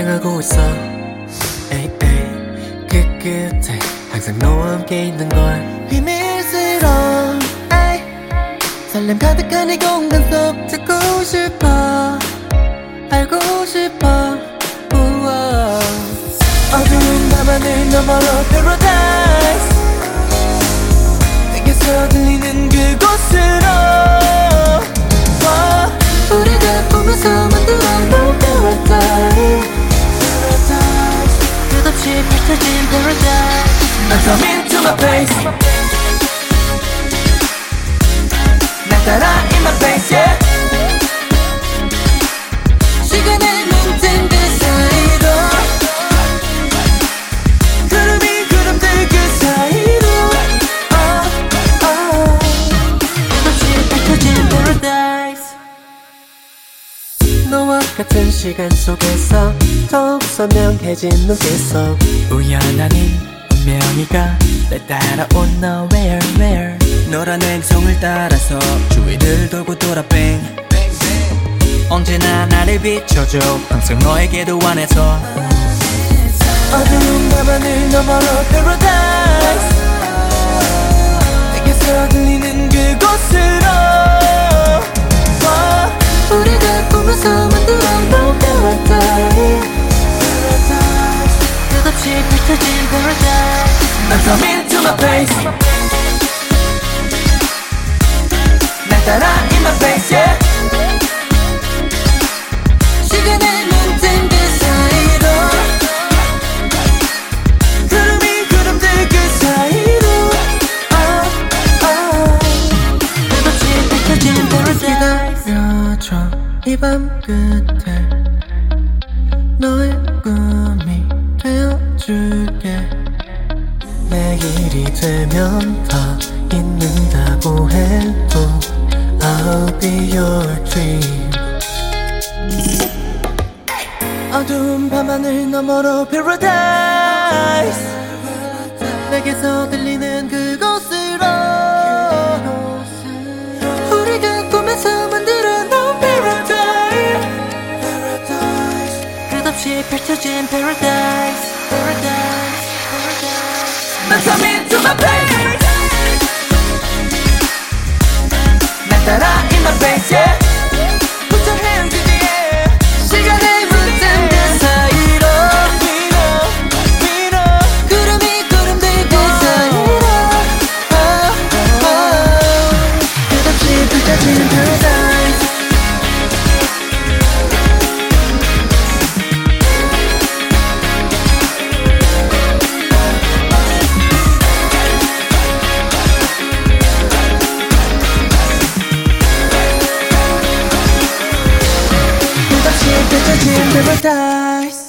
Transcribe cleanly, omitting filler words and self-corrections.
향하고 있어. 에이 에이 그 끝에 항상 너와 함께 있는 걸 비밀스러운 에이 설렘 가득한 이 공간 속 듣고 싶어 알고 싶어 우와. 어두운 밤하늘 너머로 paradise 내게서 들리는 그곳으로 와. 우리가 꿈에서 만들어놓은 paradise 끝없이 펼쳐진 paradise. Now come into my place 날 따라 in my face yeah. 시간의 문틈 그 사이로 구름이 구름들 그 사이로 끝없이 펼쳐진 paradise. 너와 같은 시간 속에서 더욱 선명해진 눈빛 속 우연한 이 운명이가 날 따라온 nowhere where 노란 행성을 따라서 주위를 돌고 돌아 bang 언제나 나를 비춰줘 항상 너에게도 원해서 어두운 밤하늘 너머로 paradise 내게서 들리는 그곳으로 와. 우리가 꿈에서 만들어놓은 paradise 끝없이 펼쳐진 paradise. Now come into my place 날 따라 in my face yeah. 시간의 문틈 그 사이로 구름이 구름들 그 사이로 끝없이 펼쳐진 paradise. 기다려줘 이 밤 끝에 너의 꿈이 되어줄게. 내일이 되면 더 있는다고 해도 I'll be your dream. 어두운 밤하늘 너머로 paradise 내게서 들리는 그곳으로 우리가 꿈에서 만들어 놓은 paradise 끝없이 펼쳐진 paradise. Now come into my place 날 따라 in my face yeah. Put your hands in the air 시간의 문틈 그 사이로 구름이 구름들 그 사이로 끝없이 펼쳐진 paradise. 펼쳐진 paradise.